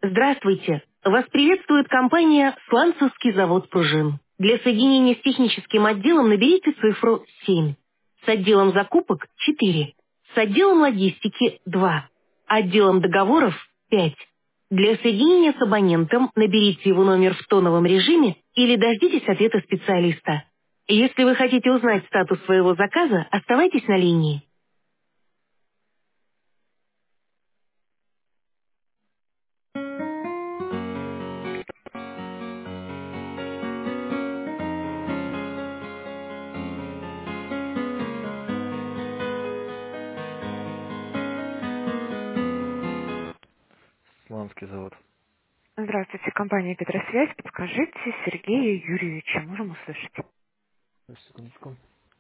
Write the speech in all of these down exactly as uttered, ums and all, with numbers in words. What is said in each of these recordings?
Здравствуйте! Вас приветствует компания «Сланцевский завод пружин». Для соединения с техническим отделом наберите цифру семь. С отделом закупок– четыре. С отделом логистики– два. Отделом договоров– пять. Для соединения с абонентом наберите его номер в тоновом режиме или дождитесь ответа специалиста. Если вы хотите узнать статус своего заказа, оставайтесь на линии. Сланский завод. Здравствуйте, компания «Петросвязь». Подскажите Сергея Юрьевича. Можем услышать? Сейчас, секундочку.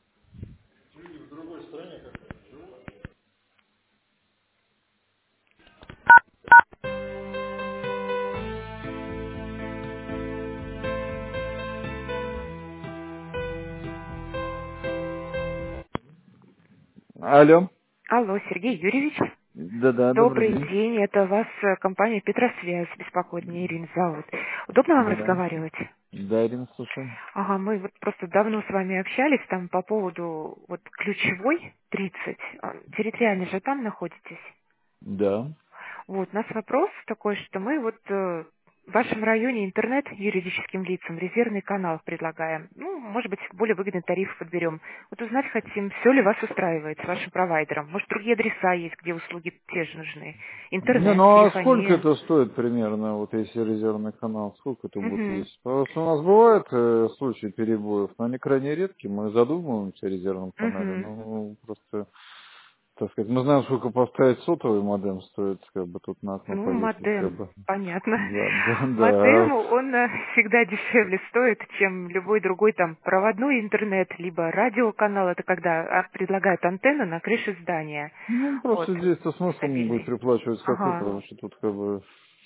Алло. Алло, Сергей Юрьевич. Да-да, добрый Добрый день. день. Это вас э, компания «Петросвязь» беспокоит. Меня Ирина зовут. Удобно вам Да-да. разговаривать? Да, Ирина, слушаю. Ага, мы вот просто давно с вами общались там по поводу вот ключевой тридцать. А, Территориально же там находитесь. Да. Вот, у нас вопрос такой, что мы вот э, в вашем районе интернет юридическим лицам резервный канал предлагаем. Ну, может быть, более выгодный тариф подберем. Вот узнать хотим, все ли вас устраивает с вашим провайдером. Может, другие адреса есть, где услуги те же нужны. Не, Интернет, ну а сколько телефония. это стоит примерно, вот если резервный канал, сколько это будет Угу. весить? Потому что у нас бывают э, случаи перебоев, но они крайне редкие, мы задумываемся о резервном канале, Угу. ну просто, так сказать, мы знаем, сколько поставить сотовый модем стоит, как бы тут на окно Ну, повесить, как модем, бы. понятно. Да, да, да. Модем, он э, всегда дешевле стоит, чем любой другой там проводной интернет, либо радиоканал. Это когда а, предлагают антенну на крыше здания. Ну, Вот, просто здесь-то смысл будет стабильный. переплачивать какой, Ага. потому что тут как бы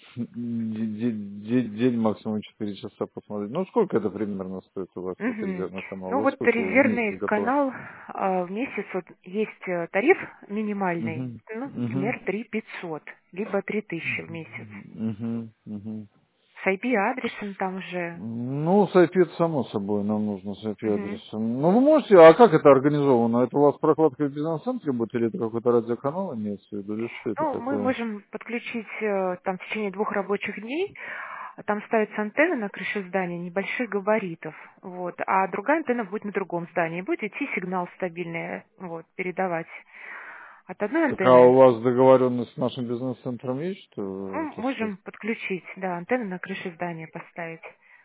де- де- де- день максимум четыре часа посмотреть. Ну, сколько это примерно стоит у вас, вот Мгм. резервный канал? Ну Вот вот сколько вы в резервный месяц готовы? канал а, в месяц вот есть э, тариф минимальный, Угу. ну, Угу. например, три пятьсот, либо три тысячи в месяц. Угу. Угу. С ай пи-адресом там же. Ну, с ай пи это само собой, нам нужно с ай Мгм. пи-адресом. Ну, вы можете, а как это организовано? Это у вас прокладка в бизнес-центре будет, или это какой-то радиоканал имеется в виду, или что это Ну, мы такое? можем подключить э, там в течение двух рабочих дней. а Там ставится антенна на крыше здания небольших габаритов, вот, а другая антенна будет на другом здании. Будет идти сигнал стабильный, вот, передавать от одной Так а у антенны. вас договоренность с нашим бизнес-центром есть, что, Ну, так сказать? можем подключить, да, антенну на крыше здания поставить.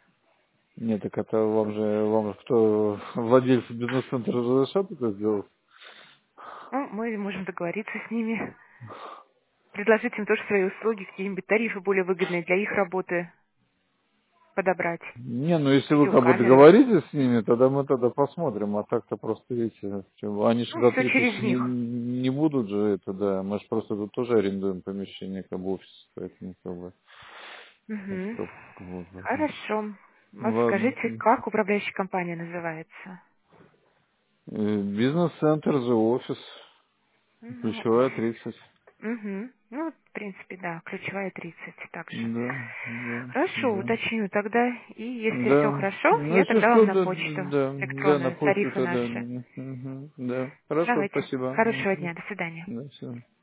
Нет, так это вам же, вам же кто, владельцы бизнес-центра разрешат это сделать? Ну, мы можем договориться с ними, предложить им тоже свои услуги, какие-нибудь тарифы более выгодные для их работы подобрать. Не, ну если вы как бы Видеокамеры. договоритесь с ними, тогда мы тогда посмотрим, а так-то просто, видите, чё, они же Ну, за все три через тысячи не, них. не будут же это, да, мы же просто тут тоже арендуем помещение, как бы офис, поэтому как бы, так Угу. что, вот, поэтому. Хорошо. Вот Ладно. скажите, как управляющая компания называется? Э, Бизнес-центр, за офис, Ну, ключевая тридцать. угу. Ну, в принципе, да, ключевая тридцать также. Да, да, Хорошо, да. уточню тогда. И если все Да. хорошо, Ну, я если тогда что, вам на да, почту да, да, на электронную почту тарифы тогда. наши. Мгм. Да. Хорошо, Давайте. спасибо. Хорошего Мгм. дня. До свидания. Да, всё.